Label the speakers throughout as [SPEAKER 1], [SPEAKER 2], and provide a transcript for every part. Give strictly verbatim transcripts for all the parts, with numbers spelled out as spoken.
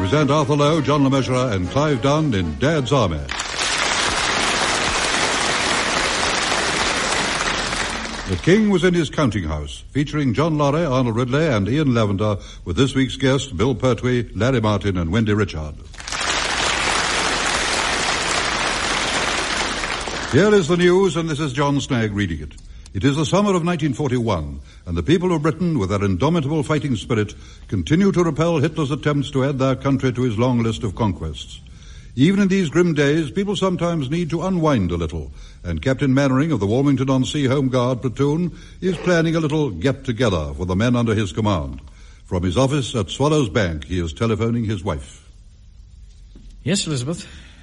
[SPEAKER 1] present Arthur Lowe, John Le Mesurier, and Clive Dunn in Dad's Army. The King was in his counting house, featuring John Laurie, Arnold Ridley, and Ian Lavender, with this week's guests Bill Pertwee, Larry Martin, and Wendy Richard. Here is the news, and this is John Snagg reading it. It is the summer of nineteen forty-one, and the people of Britain, with their indomitable fighting spirit, continue to repel Hitler's attempts to add their country to his long list of conquests. Even in these grim days, people sometimes need to unwind a little, and Captain Mannering of the Wilmington-on-Sea Home Guard platoon is planning a little get-together for the men under his command. From his office at Swallows Bank, he is telephoning his wife.
[SPEAKER 2] Yes, Elizabeth?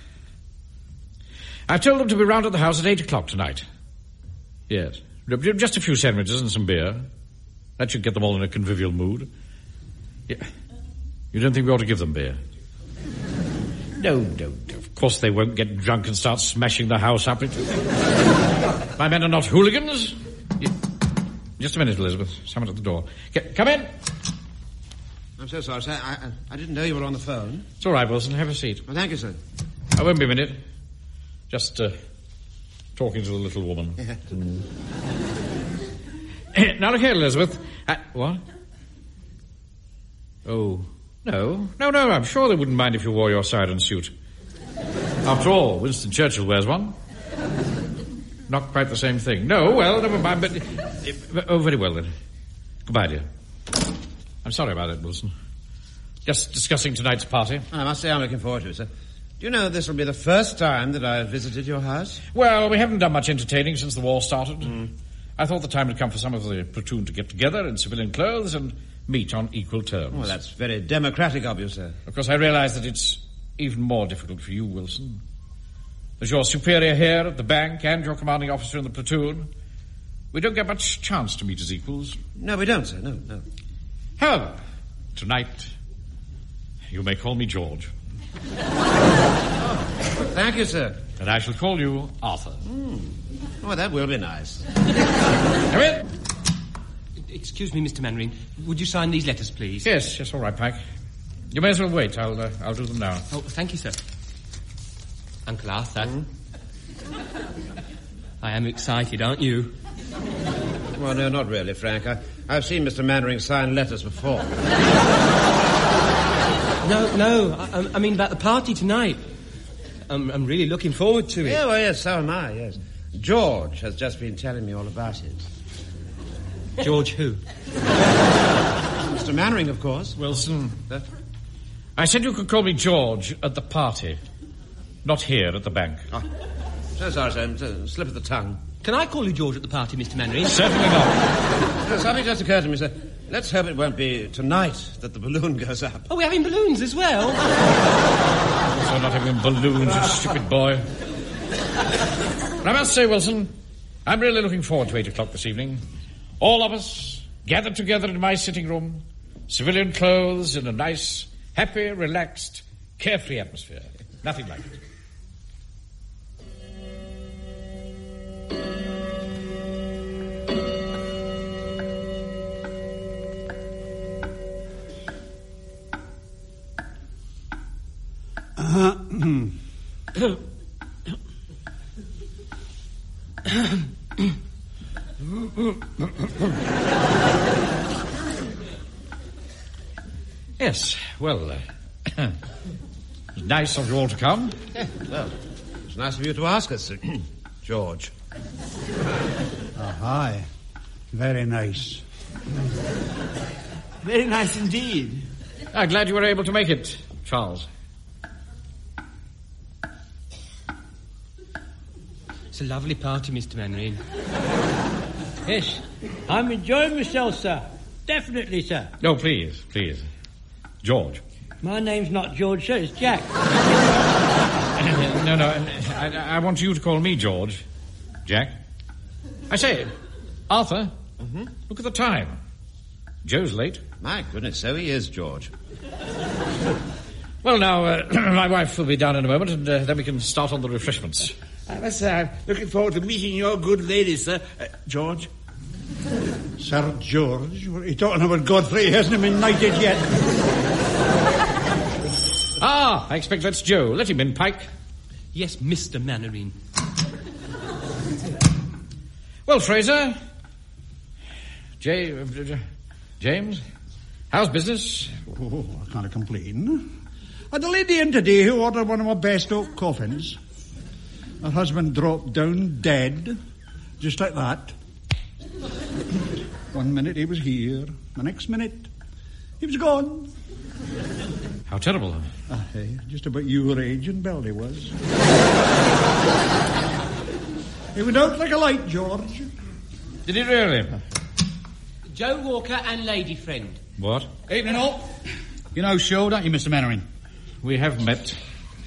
[SPEAKER 2] I've told them to be round at the house at eight o'clock tonight. Yes. Just a few sandwiches and some beer. That should get them all in a convivial mood. Yeah. You don't think we ought to give them beer? No, no, of course they won't get drunk and start smashing the house up. My men are not hooligans. You... Just a minute, Elizabeth. Someone at the door. Come in.
[SPEAKER 3] I'm so sorry, sir. I, I, I didn't know you were on the phone.
[SPEAKER 2] It's all right, Wilson. Have a seat.
[SPEAKER 3] Well, thank you, sir.
[SPEAKER 2] I won't be a minute. Just uh, talking to the little woman. mm. Now, look here, Elizabeth. Uh, what? Oh... No, no, no, I'm sure they wouldn't mind if you wore your siren suit. After all, Winston Churchill wears one. Not quite the same thing. No, well, never mind, but... Oh, very well, then. Goodbye, dear. I'm sorry about it, Wilson. Just discussing tonight's party.
[SPEAKER 3] I must say I'm looking forward to it, sir. Do you know this will be the first time that I've visited your house?
[SPEAKER 2] Well, we haven't done much entertaining since the war started. Mm. I thought the time had come for some of the platoon to get together in civilian clothes and... meet on equal terms.
[SPEAKER 3] Well, that's very democratic of you, sir.
[SPEAKER 2] Of course, I realise that it's even more difficult for you, Wilson. As your superior here at the bank and your commanding officer in the platoon, we don't get much chance to meet as equals.
[SPEAKER 3] No, we don't, sir. No, no.
[SPEAKER 2] However, tonight, you may call me George.
[SPEAKER 3] Oh, thank you, sir.
[SPEAKER 2] And I shall call you Arthur.
[SPEAKER 3] Mm. Oh, that will be nice.
[SPEAKER 2] Come in.
[SPEAKER 4] Excuse me, Mister Mannering. Would you sign these letters, please?
[SPEAKER 2] Yes, yes, all right, Pike. You may as well wait. I'll uh, I'll do them now.
[SPEAKER 4] Oh, thank you, sir. Uncle Arthur. Mm? I am excited, aren't you?
[SPEAKER 3] Well, no, not really, Frank. I, I've seen Mister Mannering sign letters before.
[SPEAKER 4] No, no, I, I mean about the party tonight. I'm, I'm really looking forward to it.
[SPEAKER 3] Yeah, well, yes, so am I, yes. George has just been telling me all about it.
[SPEAKER 4] George who?
[SPEAKER 3] Mister Mannering, of course.
[SPEAKER 2] Wilson. Uh, I said you could call me George at the party, not here at the bank.
[SPEAKER 3] Oh, so sorry, sir. It's a slip of the tongue.
[SPEAKER 4] Can I call you George at the party, Mister Mannering?
[SPEAKER 2] Certainly not.
[SPEAKER 3] No, something just occurred to me, sir. Let's hope it won't be tonight that the balloon goes up.
[SPEAKER 4] Oh, we're having balloons as well?
[SPEAKER 2] So not having balloons, you stupid boy. But I must say, Wilson, I'm really looking forward to eight o'clock this evening. All of us gathered together in my sitting room, civilian clothes, in a nice, happy, relaxed, carefree atmosphere. Nothing like it. Yes, well, uh, it's nice of you all to come.
[SPEAKER 3] Yeah, well, it's nice of you to ask us, George.
[SPEAKER 5] Oh, hi. Very nice.
[SPEAKER 6] Very nice indeed.
[SPEAKER 2] I'm glad you were able to make it, Charles.
[SPEAKER 4] It's a lovely party, Mister Mannering.
[SPEAKER 6] Yes, I'm enjoying myself, sir. Definitely, sir.
[SPEAKER 2] No, please, please. George.
[SPEAKER 6] My name's not George, sir. It's Jack.
[SPEAKER 2] no, no, I, I want you to call me George. Jack. I say, Arthur, mm-hmm. Look at the time. Joe's late.
[SPEAKER 3] My goodness, so he is, George.
[SPEAKER 2] Well, now, uh, my wife will be down in a moment, and uh, then we can start on the refreshments.
[SPEAKER 6] I must say, I'm looking forward to meeting your good lady, sir. Uh, George?
[SPEAKER 5] Sir George? What are you talking about, Godfrey? He hasn't been knighted yet.
[SPEAKER 2] Ah, I expect that's Joe. Let him in, Pike.
[SPEAKER 4] Yes, Mister Mannering.
[SPEAKER 2] Well, Fraser. Jay, uh, James, how's business?
[SPEAKER 5] Oh, I can't complain. I had a lady in today who ordered one of my best oak coffins. Her husband dropped down dead, just like that. One minute he was here, the next minute he was gone.
[SPEAKER 2] How terrible.
[SPEAKER 5] Ah, hey, just about your age and Belly was. He went out like a light, George.
[SPEAKER 2] Did he really?
[SPEAKER 4] Joe Walker and lady friend.
[SPEAKER 2] What?
[SPEAKER 7] Evening all. You know Shaw, don't you, Mister Mannering?
[SPEAKER 2] We have met.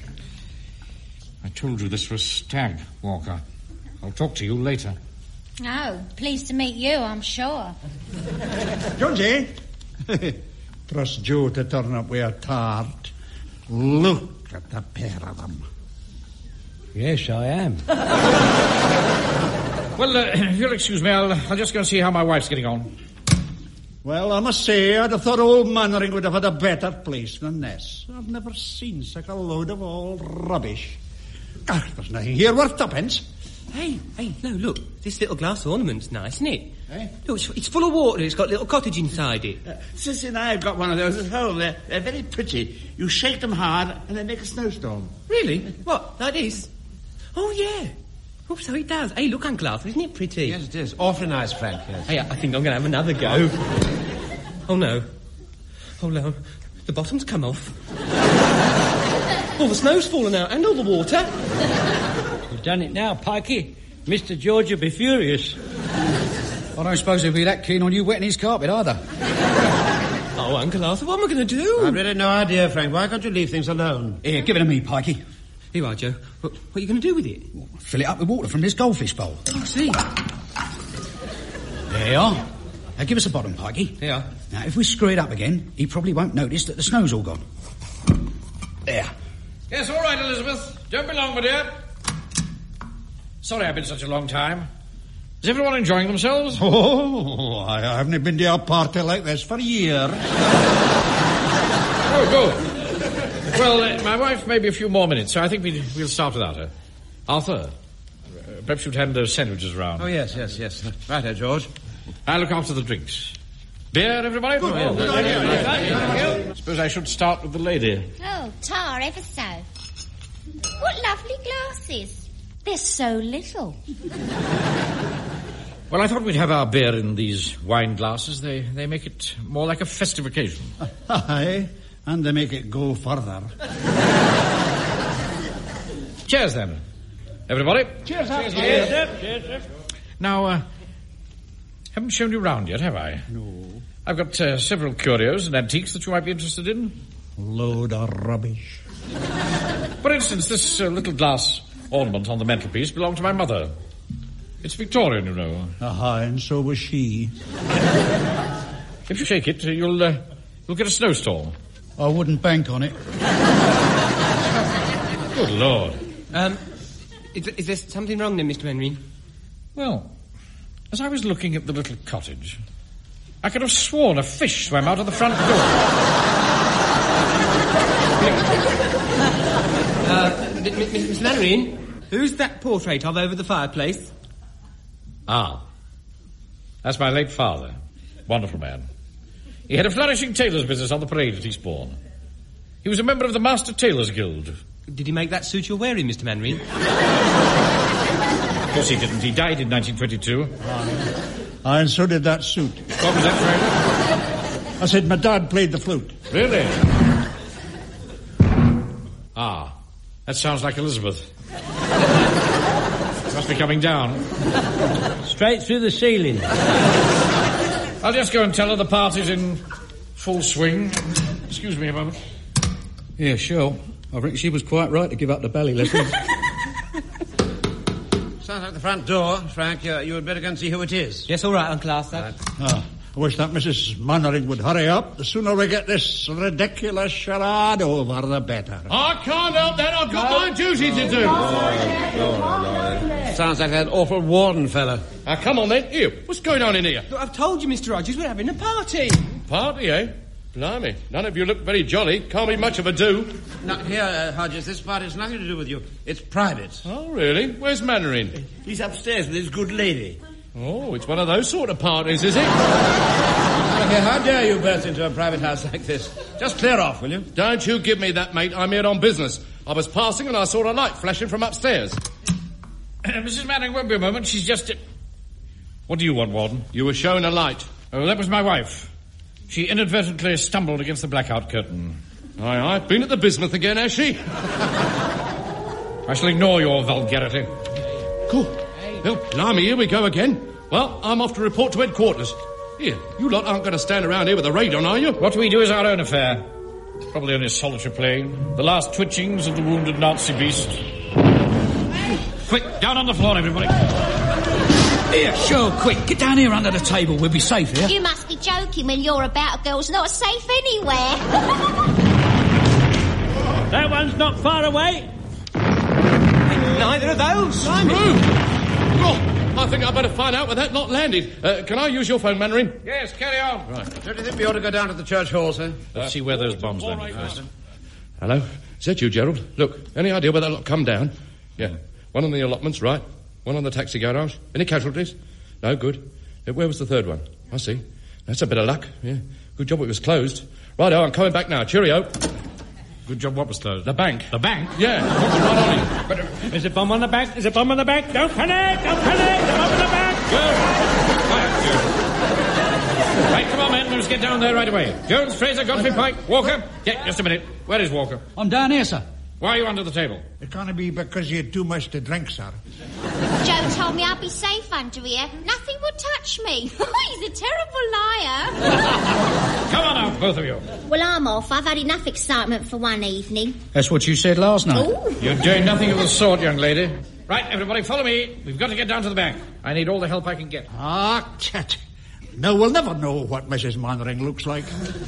[SPEAKER 2] I told you this was Stag, Walker. I'll talk to you later.
[SPEAKER 8] Oh, pleased to meet you, I'm sure.
[SPEAKER 5] Jonesy, trust Joe to turn up with a tart. Look at the pair of them.
[SPEAKER 7] Yes, I am.
[SPEAKER 2] Well, uh, if you'll excuse me, I'll, I'll just go and see how my wife's getting on.
[SPEAKER 5] Well, I must say, I'd have thought old Mannering would have had a better place than this. I've never seen such a load of old rubbish. Ah, there's nothing here worth tuppence.
[SPEAKER 4] Hey, hey, no, look. This little glass ornament's nice, isn't it?
[SPEAKER 5] Eh?
[SPEAKER 4] Look, it's, it's full of water. It's got a little cottage inside it.
[SPEAKER 6] Uh, Sissy and I have got one of those at home. They're, they're very pretty. You shake them hard and they make a snowstorm.
[SPEAKER 4] Really? What, like this? Oh, yeah. Oh, so it does. Hey, look, Uncle Arthur, isn't it pretty?
[SPEAKER 3] Yes, it is. Awfully nice, Frank, yes.
[SPEAKER 4] Hey, I think I'm going to have another go. Oh, no. Oh, no. The bottom's come off. All the snow's fallen out and all the water.
[SPEAKER 7] You've done it now, Pikey. Mister George will be furious. I don't suppose he'll be that keen on you wetting his carpet, either.
[SPEAKER 4] Oh, Uncle Arthur, what am I going to do?
[SPEAKER 3] I've really no idea, Frank. Why can't you leave things alone?
[SPEAKER 7] Here, give it to me, Pikey.
[SPEAKER 4] Here you are, Joe. What, what are you going to do with it?
[SPEAKER 7] Fill it up with water from this goldfish bowl.
[SPEAKER 4] Oh, I see.
[SPEAKER 7] There you are. Now give us a bottom, Pikey.
[SPEAKER 4] There you are.
[SPEAKER 7] Now, if we screw it up again, he probably won't notice that the snow's all gone. There.
[SPEAKER 2] Yes, all right, Elizabeth. Don't be long, my dear. Sorry I've been such a long time. Is everyone enjoying themselves?
[SPEAKER 5] Oh, I haven't been to a party like this for years.
[SPEAKER 2] Oh, good. Well, uh, my wife may be a few more minutes, so I think we, we'll start without her. Arthur, uh, perhaps you'd hand those sandwiches round.
[SPEAKER 3] Oh, yes, yes, yes. Righto, George.
[SPEAKER 2] I'll look after the drinks. Beer, everybody?
[SPEAKER 3] Good, oh, good idea.
[SPEAKER 2] I suppose I should start with the lady.
[SPEAKER 8] Oh, tar ever so. What lovely glasses. They're so little.
[SPEAKER 2] Well, I thought we'd have our beer in these wine glasses. They they make it more like a festive occasion.
[SPEAKER 5] Aye, and they make it go further.
[SPEAKER 2] Cheers, then. Everybody.
[SPEAKER 5] Cheers,
[SPEAKER 2] Cheers, Cheers, Cheers, Cheers. Now, uh, haven't shown you round yet, have I?
[SPEAKER 5] No.
[SPEAKER 2] I've got uh, several curios and antiques that you might be interested in.
[SPEAKER 5] Load of rubbish.
[SPEAKER 2] For instance, this uh, little glass ornament on the mantelpiece belonged to my mother. It's Victorian, you know.
[SPEAKER 5] Aha, and so was she.
[SPEAKER 2] If you shake it, uh, you'll uh, you'll get a snowstorm.
[SPEAKER 5] I wouldn't bank on it.
[SPEAKER 2] Good Lord.
[SPEAKER 4] Um, is, is there something wrong then, Mister Henry?
[SPEAKER 2] Well, as I was looking at the little cottage, I could have sworn a fish swam out of the front door.
[SPEAKER 4] uh, Miss Mannering, who's that portrait of over the fireplace?
[SPEAKER 2] Ah, that's my late father. Wonderful man. He had a flourishing tailor's business on the parade at Eastbourne. He was a member of the Master Tailors Guild.
[SPEAKER 4] Did he make that suit you're wearing, Mister Mannering?
[SPEAKER 2] Of course he didn't. He died in nineteen twenty-two.
[SPEAKER 5] And so did that suit.
[SPEAKER 2] What was that, Fraser?
[SPEAKER 5] I said my dad played the flute.
[SPEAKER 2] Really? Ah, that sounds like Elizabeth. Must be coming down.
[SPEAKER 7] Straight through the ceiling.
[SPEAKER 2] I'll just go and tell her the party's in full swing. Excuse me a moment.
[SPEAKER 7] Yeah, sure. I think she was quite right to give up the ballet lessons.
[SPEAKER 3] Sounds like the front door. Frank, uh, you had better go and see who it is.
[SPEAKER 4] Yes, all right, Uncle Arthur.
[SPEAKER 3] Right.
[SPEAKER 5] Ah, I wish that Missus Mannering would hurry up. The sooner we get this ridiculous charade over, the better.
[SPEAKER 6] I can't help that. I've got my duty to do.
[SPEAKER 3] Sounds like that awful warden fella.
[SPEAKER 6] Now, come on then. Here, what's going on in here?
[SPEAKER 4] Look, I've told you, Mister Rogers, we're having a party.
[SPEAKER 6] Party, eh?
[SPEAKER 9] Blimey, none of you look very jolly. Can't be much of a do.
[SPEAKER 3] Now, here, uh, Hodges, this part has nothing to do with you. It's private.
[SPEAKER 9] Oh, really? Where's Mannering?
[SPEAKER 6] He's upstairs with his good lady.
[SPEAKER 9] Oh, it's one of those sort of parties, is it?
[SPEAKER 3] Now, here, how dare you burst into a private house like this? Just clear off, will you?
[SPEAKER 9] Don't you give me that, mate. I'm here on business. I was passing and I saw a light flashing from upstairs.
[SPEAKER 2] Uh, Missus Mannering won't be a moment. She's just... Uh... What do you want, Warden?
[SPEAKER 9] You were shown a light.
[SPEAKER 2] Oh, that was my wife. She inadvertently stumbled against the blackout curtain.
[SPEAKER 9] Aye, aye. Been at the bismuth again, has she?
[SPEAKER 2] I shall ignore your vulgarity.
[SPEAKER 9] Cool. Well, blimey, here we go again. Well, I'm off to report to headquarters. Here, you lot aren't going to stand around here with a radon, are you?
[SPEAKER 2] What we do is our own affair. Probably only a solitary plane. The last twitchings of the wounded Nazi beast. Quick, down on the floor, everybody.
[SPEAKER 7] Here, sure, quick. Get down here under the table. We'll be safe here.
[SPEAKER 8] You must be joking when you're about a girl's not safe anywhere.
[SPEAKER 7] That one's not far away.
[SPEAKER 4] Neither of those.
[SPEAKER 9] Simon! Oh, I think I'd better find out where that lot landed. Uh, can I use your phone, Mannering?
[SPEAKER 2] Yes, carry on.
[SPEAKER 3] Right. Don't you think we ought to go down to the church hall, sir?
[SPEAKER 2] Let's uh, see where those bombs landed
[SPEAKER 9] right,
[SPEAKER 2] first.
[SPEAKER 9] Martin. Hello? Is that you, Gerald? Look, any idea where that lot come down? Yeah. One on the allotments, right. One on the taxi garage. Any casualties? No, good. Uh, where was the third one? I see. That's a bit of luck. Yeah. Good job it was closed. Righto, I'm coming back now. Cheerio.
[SPEAKER 2] Good job what was closed?
[SPEAKER 9] The bank.
[SPEAKER 2] The bank?
[SPEAKER 9] Yeah, watch right on it. But, uh,
[SPEAKER 7] Is a bomb on the bank? Is a bomb on the bank? Don't panic! Don't panic! The bomb on the bank!
[SPEAKER 2] Good. Quiet, Joe. Right, come on, men. Let's get down there right away. Jones, Fraser, Godfrey, Pike, Walker. Yeah, just a minute. Where is Walker?
[SPEAKER 7] I'm down here, sir.
[SPEAKER 2] Why are you under the table?
[SPEAKER 5] It can't be because you had too much to drink, sir.
[SPEAKER 8] Joe told me I'd be safe under here. Nothing would touch me. He's a terrible liar.
[SPEAKER 2] Come on out, both of you.
[SPEAKER 8] Well, I'm off. I've had enough excitement for one evening.
[SPEAKER 7] That's what you said last night.
[SPEAKER 8] Ooh.
[SPEAKER 2] You're doing nothing of the sort, young lady. Right, everybody, follow me. We've got to get down to the bank. I need all the help I can get.
[SPEAKER 5] Ah, chat. No, we'll never know what Missus Mannering looks like.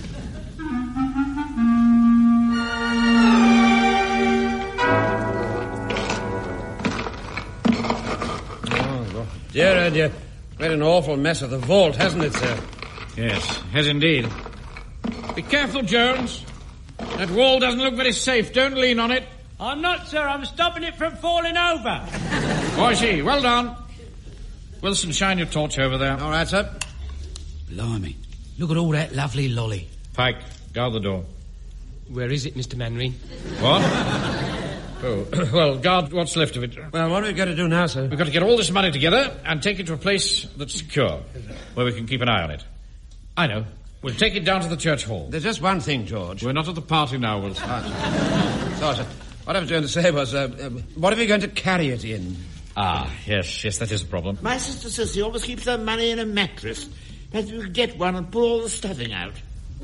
[SPEAKER 3] Dear, oh dear. Made an awful mess of the vault, hasn't it, sir?
[SPEAKER 2] Yes, has indeed. Be careful, Jones. That wall doesn't look very safe. Don't lean on it.
[SPEAKER 7] I'm not, sir. I'm stopping it from falling over.
[SPEAKER 2] Oh, I see. Well done. Wilson, shine your torch over there.
[SPEAKER 3] All right, sir.
[SPEAKER 7] Blimey. Look at all that lovely lolly.
[SPEAKER 2] Pike, guard the door.
[SPEAKER 4] Where is it, Mister Mannering?
[SPEAKER 2] What? Oh, well, guard what's left of it.
[SPEAKER 3] Well, what are we going to do now, sir?
[SPEAKER 2] We've got to get all this money together and take it to a place that's secure, where we can keep an eye on it. I know. We'll take it down to the church hall.
[SPEAKER 3] There's just one thing, George.
[SPEAKER 2] We're not at the party now, Wilson.
[SPEAKER 3] Oh, sorry, sir. What I was going to say was, uh, uh, what are we going to carry it in?
[SPEAKER 2] Ah, yes, yes, that is a problem.
[SPEAKER 6] My sister says she always keeps her money in a mattress. Perhaps we could get one and pull all the stuffing out.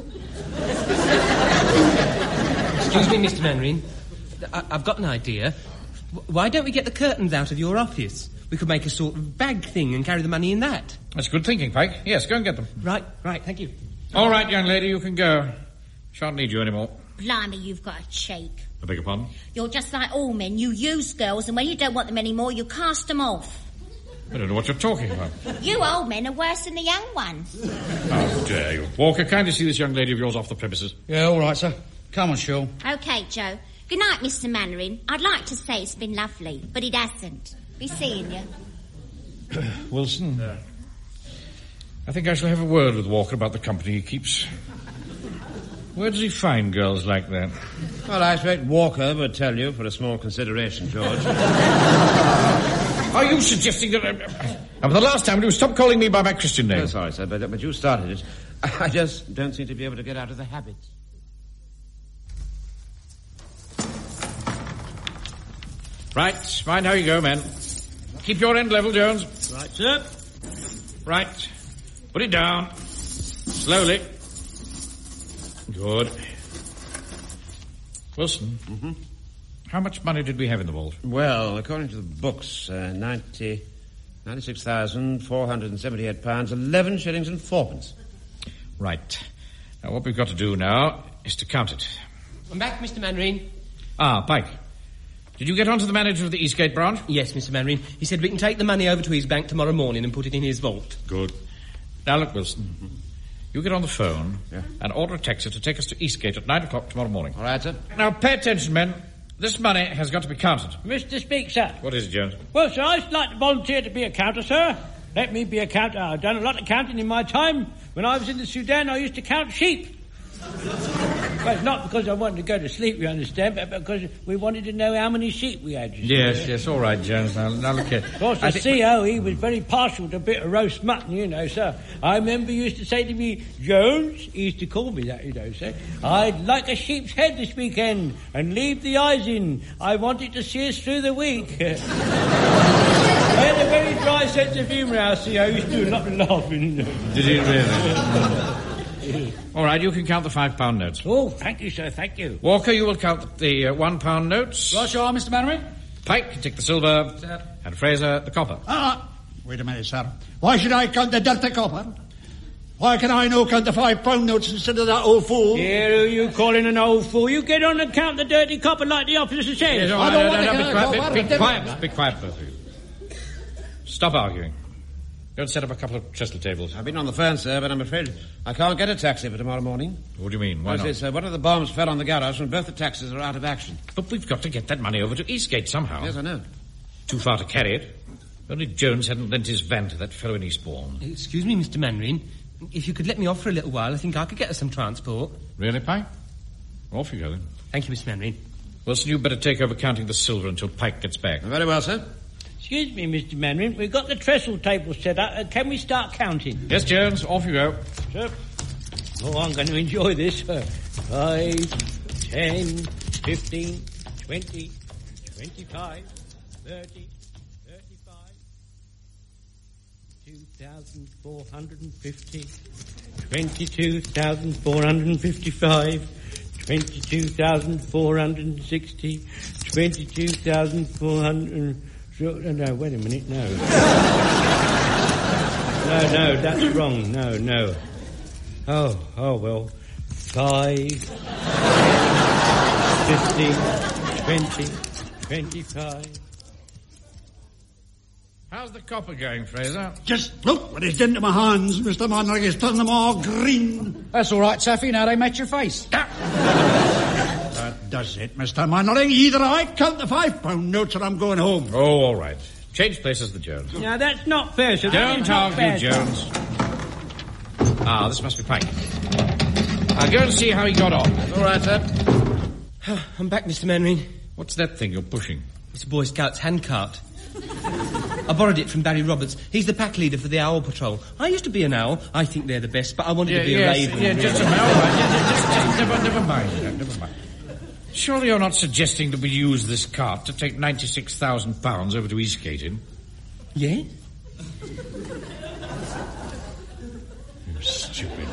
[SPEAKER 4] Excuse me, Mister Mannering. I- I've got an idea. W- why don't we get the curtains out of your office? We could make a sort of bag thing and carry the money in that.
[SPEAKER 2] That's good thinking, Pike. Yes, go and get them.
[SPEAKER 4] Right, right, thank you.
[SPEAKER 2] All right, young lady, you can go. Shan't need you anymore.
[SPEAKER 8] Blimey, you've got a cheek.
[SPEAKER 2] I beg your pardon?
[SPEAKER 8] You're just like all men. You use girls, and when you don't want them anymore, you cast them off.
[SPEAKER 2] I don't know what you're talking about.
[SPEAKER 8] You old men are worse than the young ones.
[SPEAKER 2] How dare you. Walker, kindly see this young lady of yours off the premises.
[SPEAKER 7] Yeah, all right, sir. Come on, Shaw.
[SPEAKER 8] OK, Joe. Good night, Mister Mannering. I'd like to say it's been lovely, but it hasn't. Be seeing you.
[SPEAKER 2] Wilson? Yeah. I think I shall have a word with Walker about the company he keeps. Where does he find girls like that?
[SPEAKER 3] Well, I expect Walker would tell you for a small consideration, George.
[SPEAKER 2] Are you suggesting that... Uh, uh, the last time, you stop calling me by my Christian name.
[SPEAKER 3] Oh, sorry, sir, but, but you started it. I just don't seem to be able to get out of the habit.
[SPEAKER 2] Right, mind how you go, men. Keep your end level, Jones.
[SPEAKER 7] Right, sir.
[SPEAKER 2] Right. Put it down. Slowly. Good. Wilson,
[SPEAKER 3] mm-hmm.
[SPEAKER 2] How much money did we have in the vault?
[SPEAKER 3] Well, according to the books, uh, ninety, ninety-six thousand four hundred and seventy-eight pounds, eleven shillings and fourpence.
[SPEAKER 2] Right. Now, what we've got to do now is to count it.
[SPEAKER 4] I'm back, Mister Mannering.
[SPEAKER 2] Ah, Pike. Did you get on to the manager of the Eastgate branch?
[SPEAKER 4] Yes, Mister Mannering. He said we can take the money over to his bank tomorrow morning and put it in his vault.
[SPEAKER 2] Good. Now, look, Wilson. Mm-hmm. You get on the phone
[SPEAKER 3] Yeah.
[SPEAKER 2] and order a taxi to take us to Eastgate at nine o'clock tomorrow morning.
[SPEAKER 3] All right, sir.
[SPEAKER 2] Now, pay attention, men. This money has got to be counted.
[SPEAKER 10] Mister Speak, sir.
[SPEAKER 2] What is it, Jones?
[SPEAKER 10] Well, sir, I'd like to volunteer to be a counter, sir. Let me be a counter. I've done a lot of counting in my time. When I was in the Sudan, I used to count sheep. Well, it's not because I wanted to go to sleep, you understand, but because we wanted to know how many sheep we had. You see.
[SPEAKER 2] Yes, yes, all right, Jones. Now, now look here.
[SPEAKER 10] Of course, the C O, he was very partial to a bit of roast mutton, you know, sir. I remember he used to say to me, Jones, he used to call me that, you know, sir, I'd like a sheep's head this weekend and leave the eyes in. I want it to see us through the week. I had a very dry sense of humour, our C O. He used to do a lot of laughing.
[SPEAKER 2] Did he really? All right, you can count the five-pound notes.
[SPEAKER 10] Oh, thank you, sir, thank you.
[SPEAKER 2] Walker, you will count the uh, one-pound notes.
[SPEAKER 7] Right, sure, Mister Mannering.
[SPEAKER 2] Pike, you take the silver.
[SPEAKER 7] Sir.
[SPEAKER 2] And Fraser, the copper.
[SPEAKER 5] Ah, wait a minute, sir. Why should I count the dirty copper? Why can I no count the five-pound notes instead of that old fool?
[SPEAKER 10] Here, who you calling an old fool? You get on and count the dirty copper like the officer says.
[SPEAKER 2] Yes, all
[SPEAKER 5] I
[SPEAKER 2] right,
[SPEAKER 5] don't
[SPEAKER 2] no,
[SPEAKER 5] want
[SPEAKER 2] no,
[SPEAKER 5] to
[SPEAKER 2] no,
[SPEAKER 5] count
[SPEAKER 2] be
[SPEAKER 5] copper.
[SPEAKER 2] quiet, be, be quiet, be quiet, both of you. Stop arguing. Go and set up a couple of trestle tables.
[SPEAKER 3] I've been on the phone, sir, but I'm afraid I can't get a taxi for tomorrow morning.
[SPEAKER 2] What do you mean? Why
[SPEAKER 3] Why
[SPEAKER 2] not?
[SPEAKER 3] Sir, one of the bombs fell on the garage and both the taxis are out of action.
[SPEAKER 2] But we've got to get that money over to Eastgate somehow.
[SPEAKER 3] Yes, I know.
[SPEAKER 2] Too far to carry it. Only Jones hadn't lent his van to that fellow in Eastbourne.
[SPEAKER 4] Excuse me, Mister Mannering. If you could let me off for a little while, I think I could get us some transport.
[SPEAKER 2] Really, Pike? Off you go, then.
[SPEAKER 4] Thank you, Mister Mannering.
[SPEAKER 2] Wilson, you better take over counting the silver until Pike gets back.
[SPEAKER 3] Very well, sir.
[SPEAKER 10] Excuse me, Mister Mannering, we've got the trestle table set up. Uh, can we start counting?
[SPEAKER 2] Yes, Jones, off you go.
[SPEAKER 10] Sir. Oh, I'm going to enjoy this. Uh, five, ten, fifteen, twenty, twenty-five, thirty, thirty-five, two thousand four hundred fifty, twenty-two thousand four hundred fifty-five, twenty-two thousand four hundred sixty, twenty-two thousand four hundred... No, no, wait a minute, no. No, no, that's wrong, no, no. Oh, oh, well, five, fifteen, twenty, twenty-five.
[SPEAKER 2] How's the copper going, Fraser?
[SPEAKER 5] Just look what he's done to my hands, Mister Mannering. He's turned them all green.
[SPEAKER 7] That's all right, Taffy. Now they match your face.
[SPEAKER 5] That does it, Mister Mannering. Either I count the five-pound notes or I'm going home.
[SPEAKER 2] Oh, all right. Change places with Jones.
[SPEAKER 10] Now, that's not fair, sir.
[SPEAKER 2] Don't
[SPEAKER 10] That's not
[SPEAKER 2] argue,
[SPEAKER 10] fair, sir.
[SPEAKER 2] Jones. Ah, this must be Pike. I'll go and see how he got on.
[SPEAKER 3] All right, sir.
[SPEAKER 4] I'm back, Mister Mannering.
[SPEAKER 2] What's that thing you're pushing?
[SPEAKER 4] It's a Boy Scout's handcart. I borrowed it from Barry Roberts. He's the pack leader for the Owl Patrol. I used to be an owl. I think they're the best, but I wanted
[SPEAKER 2] Yeah,
[SPEAKER 4] to be
[SPEAKER 2] yes,
[SPEAKER 4] a raven.
[SPEAKER 2] yeah, just a minute. All right. Yeah, just, just, just, never, never mind. Yeah, never mind. Surely you're not suggesting that we use this cart to take ninety-six thousand pounds over to Eastgate in?
[SPEAKER 4] Yeah?
[SPEAKER 2] You stupid.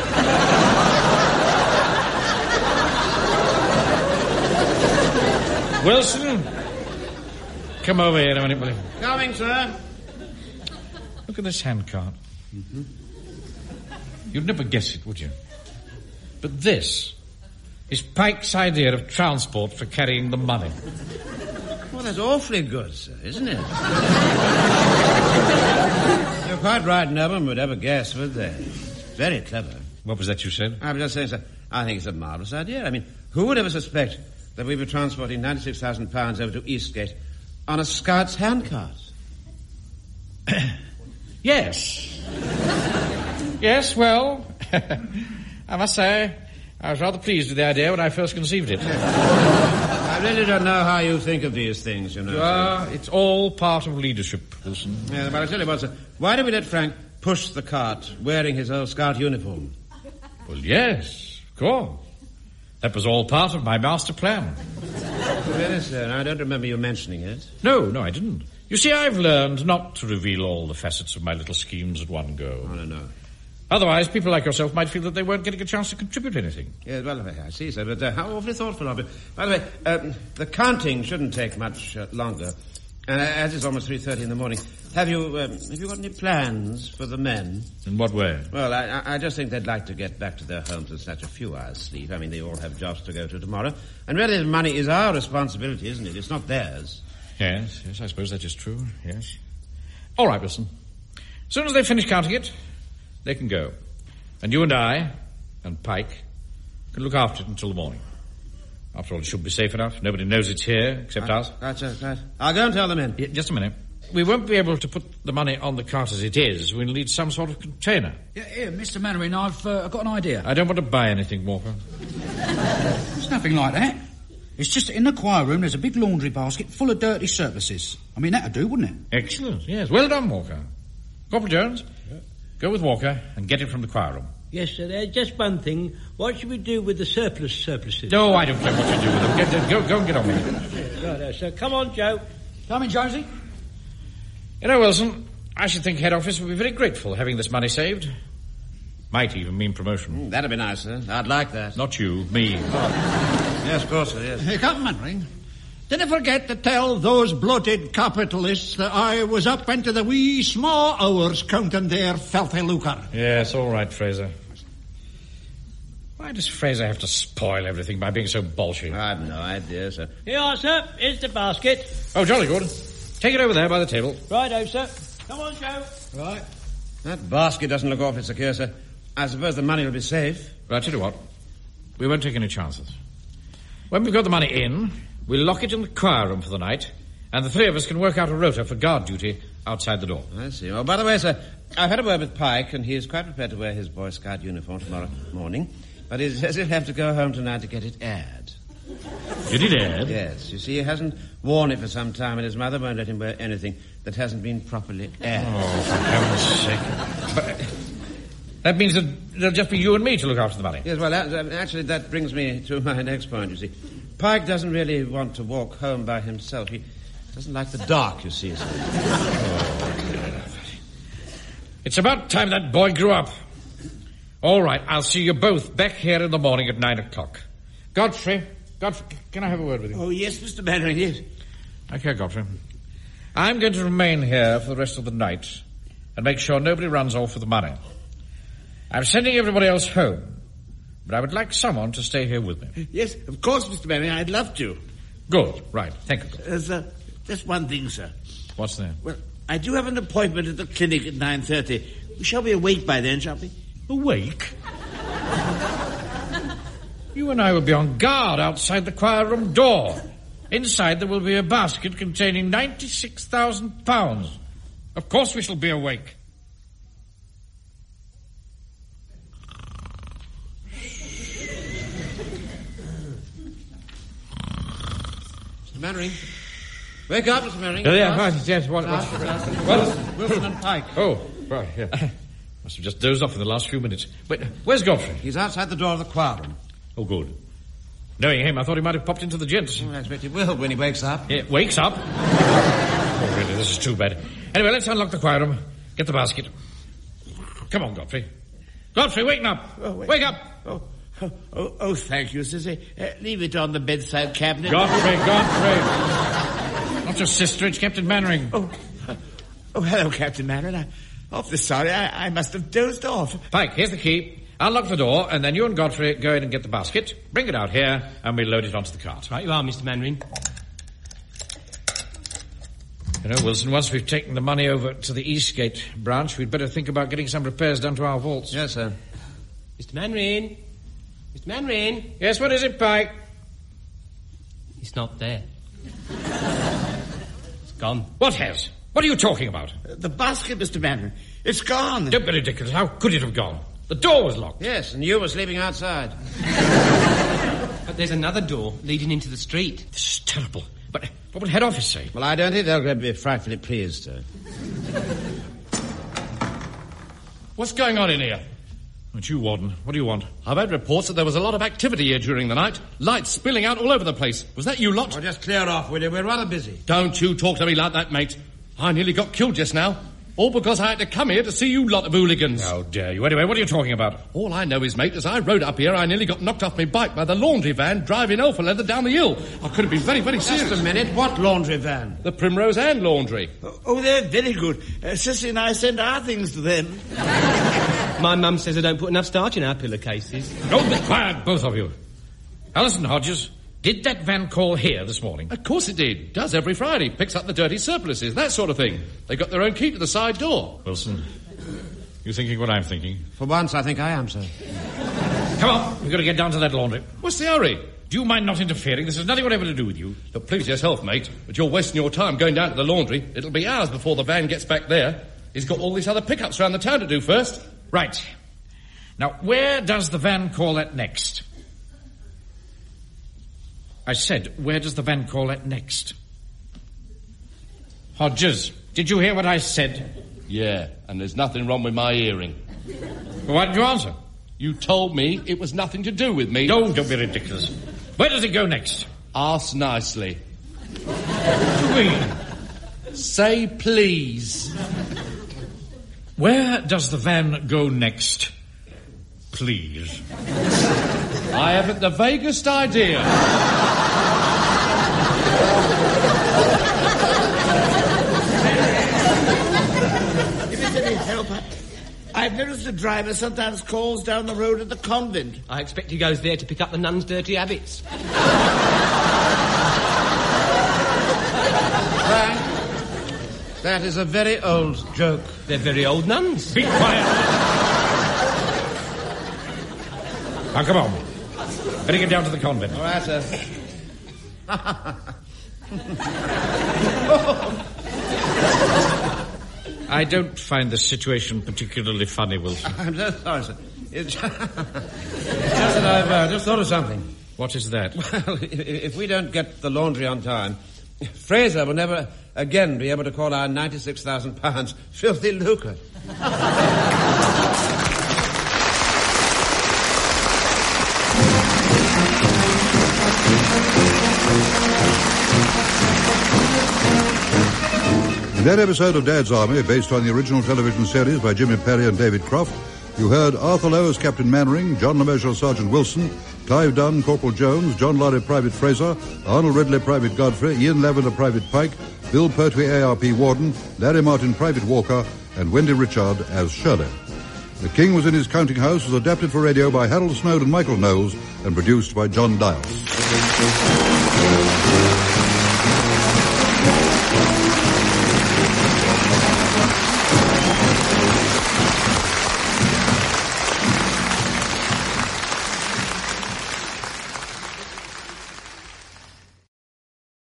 [SPEAKER 2] Wilson, come over here a minute, will you?
[SPEAKER 3] Coming, sir.
[SPEAKER 2] Look at this handcart. Mm-hmm. You'd never guess it, would you? But this is Pike's idea of transport for carrying the money.
[SPEAKER 3] Well, that's awfully good, sir, isn't it? You're quite right. No one would ever guess, would they? Very clever.
[SPEAKER 2] What was that you said?
[SPEAKER 3] I was just saying, sir, I think it's a marvellous idea. I mean, who would ever suspect that we were transporting ninety-six thousand pounds over to Eastgate on a Scout's handcart?
[SPEAKER 2] Yes. Yes, well, I must say, I was rather pleased with the idea when I first conceived it.
[SPEAKER 3] I really don't know how you think of these things, you know.
[SPEAKER 2] Ah, it's all part of leadership, Wilson.
[SPEAKER 3] Yeah, but I tell you what, sir, why don't we let Frank push the cart wearing his old Scout uniform?
[SPEAKER 2] Well, yes, of course. That was all part of my master plan.
[SPEAKER 3] Really, sir? I don't remember you mentioning it.
[SPEAKER 2] No, no, I didn't. You see, I've learned not to reveal all the facets of my little schemes at one go.
[SPEAKER 3] Oh, no, no.
[SPEAKER 2] Otherwise, people like yourself might feel that they weren't getting a chance to contribute anything.
[SPEAKER 3] Yes, well, I see, sir, but uh, how awfully thoughtful of you. By the way, um, the counting shouldn't take much uh, longer. Uh, as it's almost three thirty in the morning, have you um, have you got any plans for the men?
[SPEAKER 2] In what way?
[SPEAKER 3] Well, I, I just think they'd like to get back to their homes and snatch a few hours' sleep. I mean, they all have jobs to go to tomorrow. And really, the money is our responsibility, isn't it? It's not theirs.
[SPEAKER 2] Yes, yes, I suppose that is true, yes. All right, Wilson. As soon as they finish counting it, they can go. And you and I, and Pike, can look after it until the morning. After all, it should be safe enough. Nobody knows it's here, except
[SPEAKER 3] right,
[SPEAKER 2] us.
[SPEAKER 3] Right, sir, right. I'll go and tell the men.
[SPEAKER 2] Yeah, just a minute. We won't be able to put the money on the cart as it is. We'll need some sort of container.
[SPEAKER 7] Yeah, here, Mister Mannering, I've uh, got an idea.
[SPEAKER 2] I don't want to buy anything, Walker.
[SPEAKER 7] It's nothing like that. It's just that in the choir room there's a big laundry basket full of dirty surplices. I mean, that'd do, wouldn't it?
[SPEAKER 2] Excellent, yes. Well done, Walker. Corporal Jones, yeah. Go with Walker and get it from the choir room.
[SPEAKER 10] Yes, sir. There's just one thing. What should we do with the surplus surpluses?
[SPEAKER 2] No, I don't care what you do with them. Get, go, go and get on with it.
[SPEAKER 10] Right, uh, so come on, Joe.
[SPEAKER 7] Come in, Jonesy.
[SPEAKER 2] You know, Wilson, I should think head office would be very grateful having this money saved. Might even mean promotion.
[SPEAKER 3] Mm, that'd be nice, sir. I'd like that.
[SPEAKER 2] Not you, me.
[SPEAKER 3] Oh. Yes, of course, sir, yes.
[SPEAKER 5] Hey, Captain Mannering, didn't forget to tell those bloated capitalists that I was up into the wee small hours counting their filthy lucre.
[SPEAKER 2] Yes, all right, Fraser. Why does Fraser have to spoil everything by being so bolshy?
[SPEAKER 3] I've no idea, sir.
[SPEAKER 10] Here you are, sir. Here's the basket.
[SPEAKER 2] Oh, jolly good. Take it over there by the table.
[SPEAKER 10] Righto, sir. Come on, Joe.
[SPEAKER 3] Right. That basket doesn't look awfully secure, sir. I suppose the money will be safe.
[SPEAKER 2] Well, I'll tell you what. We won't take any chances. When we've got the money in, we'll lock it in the choir room for the night, and the three of us can work out a rota for guard duty outside the door.
[SPEAKER 3] I see. Oh, by the way, sir, I've had a word with Pike, and he is quite prepared to wear his Boy Scout uniform tomorrow morning. But he says he'll have to go home tonight to get it aired.
[SPEAKER 2] Get it aired?
[SPEAKER 3] Yes. You see, he hasn't worn it for some time, and his mother won't let him wear anything that hasn't been properly aired.
[SPEAKER 2] Oh, for heaven's sake. But that means that it'll just be you and me to look after the money.
[SPEAKER 3] Yes, well, that, actually, that brings me to my next point, you see. Pike doesn't really want to walk home by himself. He doesn't like the dark, you see. Sir.
[SPEAKER 2] Oh, it's about time that boy grew up. All right, I'll see you both back here in the morning at nine o'clock. Godfrey, Godfrey, can I have a word with you?
[SPEAKER 6] Oh, yes, Mister Mannering, yes.
[SPEAKER 2] Okay, Godfrey. I'm going to remain here for the rest of the night and make sure nobody runs off with the money. I'm sending everybody else home, but I would like someone to stay here with me.
[SPEAKER 6] Yes, of course, Mister Mannering, I'd love to.
[SPEAKER 2] Good, right, thank you.
[SPEAKER 6] There's uh, just one thing, sir.
[SPEAKER 2] What's that?
[SPEAKER 6] Well, I do have an appointment at the clinic at nine thirty. We shall be awake by then, shall we?
[SPEAKER 2] Awake? You and I will be on guard outside the choir room door. Inside there will be a basket containing ninety-six thousand pounds. Of course we shall be awake.
[SPEAKER 3] Mister Mannering. Wake up, Mister Mannering.
[SPEAKER 2] Oh, yeah, right, yes, what, what,
[SPEAKER 3] Wilson, Wilson and Pike.
[SPEAKER 2] Oh, right, yeah. Must have just dozed off in the last few minutes. Wait, where's Godfrey?
[SPEAKER 3] He's outside the door of the choir room.
[SPEAKER 2] Oh, good. Knowing him, I thought he might have popped into the gents.
[SPEAKER 3] Well, I expect he will when he wakes up.
[SPEAKER 2] Yeah, wakes up? Oh, really, this is too bad. Anyway, let's unlock the choir room. Get the basket. Come on, Godfrey. Godfrey, wake up. Oh, wait. Wake up.
[SPEAKER 6] Oh, oh, oh, oh, thank you, Sissy. Uh, leave it on the bedside cabinet.
[SPEAKER 2] Godfrey, Godfrey. Not your sister, it's Captain Mannering.
[SPEAKER 6] Oh, oh, hello, Captain Mannering. I... Awfully sorry, I, I must have dozed off.
[SPEAKER 2] Pike, here's the key. Unlock the door, and then you and Godfrey go in and get the basket. Bring it out here, and we'll load it onto the cart.
[SPEAKER 4] Right you are, Mister Mannering.
[SPEAKER 2] You know, Wilson, once we've taken the money over to the Eastgate branch, we'd better think about getting some repairs done to our vaults.
[SPEAKER 3] Yes, sir.
[SPEAKER 4] Mister Mannering. Mister Mannering.
[SPEAKER 2] Yes, what is it, Pike?
[SPEAKER 4] It's not there. It's gone.
[SPEAKER 2] What has? What are you talking about?
[SPEAKER 6] Uh, the basket, Mister Mannering. It's gone.
[SPEAKER 2] Don't be ridiculous. How could it have gone? The door was locked.
[SPEAKER 3] Yes, and you were sleeping outside.
[SPEAKER 4] But there's another door leading into the street.
[SPEAKER 2] This is terrible. But what would head office say?
[SPEAKER 3] Well, I don't think they'll be frightfully pleased, sir.
[SPEAKER 9] What's going on in here?
[SPEAKER 2] It's you, Warden. What do you want?
[SPEAKER 9] I've had reports that there was a lot of activity here during the night. Lights spilling out all over the place. Was that you lot?
[SPEAKER 3] Well, just clear off, will you? We're rather busy.
[SPEAKER 9] Don't you talk to me like that, mate. I nearly got killed just now. All because I had to come here to see you lot of hooligans.
[SPEAKER 2] How dare you? Anyway, what are you talking about?
[SPEAKER 9] All I know is, mate, as I rode up here, I nearly got knocked off my bike by the laundry van driving Alpha Leather down the hill. I could have been very, very serious.
[SPEAKER 3] Just a minute. What laundry van?
[SPEAKER 9] The Primrose Ann Laundry.
[SPEAKER 6] Oh, oh they're very good. Uh, Sissy and I send our things to them.
[SPEAKER 4] My mum says I don't put enough starch in our pillowcases.
[SPEAKER 2] Don't be quiet, both of you. Alison Hodges, did that van call here this morning?
[SPEAKER 9] Of course it did. Does every Friday. Picks up the dirty surpluses, that sort of thing. They got their own key to the side door.
[SPEAKER 2] Wilson, You thinking what I'm thinking?
[SPEAKER 3] For once, I think I am, sir.
[SPEAKER 2] Come on, we've got to get down to that laundry.
[SPEAKER 9] What's the hurry?
[SPEAKER 2] Do you mind not interfering? This has nothing whatever to do with you.
[SPEAKER 9] Look, please yourself, mate, but you're wasting your time going down to the laundry. It'll be hours before the van gets back there. He's got all these other pickups around the town to do first.
[SPEAKER 2] Right. Now, where does the van call at next? I said, where does the van call at next? Hodges, did you hear what I said?
[SPEAKER 9] Yeah, and there's nothing wrong with my hearing.
[SPEAKER 2] Well, why didn't you answer?
[SPEAKER 9] You told me it was nothing to do with me.
[SPEAKER 2] No, don't be ridiculous. Where does it go next?
[SPEAKER 9] Ask nicely.
[SPEAKER 2] What do you mean?
[SPEAKER 9] Say please.
[SPEAKER 2] Where does the van go next? Please.
[SPEAKER 9] I haven't the vaguest idea.
[SPEAKER 6] If it's any help, I, I've noticed the driver sometimes calls down the road at the convent.
[SPEAKER 4] I expect he goes there to pick up the nuns' dirty habits.
[SPEAKER 3] Frank, that is a very old joke.
[SPEAKER 4] They're very old nuns.
[SPEAKER 2] Be quiet. Now, come on. Better get down to the convent.
[SPEAKER 3] All right, sir.
[SPEAKER 2] I don't find this situation particularly funny, Wilson.
[SPEAKER 3] I'm so sorry, sir. It's just that I've uh, just thought of something.
[SPEAKER 2] What is that?
[SPEAKER 3] Well, if, if we don't get the laundry on time, Fraser will never again be able to call our ninety-six thousand pounds filthy lucre.
[SPEAKER 1] In that episode of Dad's Army, based on the original television series by Jimmy Perry and David Croft, you heard Arthur Lowe as Captain Mannering, John LeMessurier as Sergeant Wilson, Clive Dunn, Corporal Jones, John Lorry, Private Fraser, Arnold Ridley, Private Godfrey, Ian Lavender, Private Pike, Bill Pertwee, A R P Warden, Larry Martin, Private Walker, and Wendy Richard as Shirley. The King Was in His Counting House was adapted for radio by Harold Snow and Michael Knowles and produced by John Dial.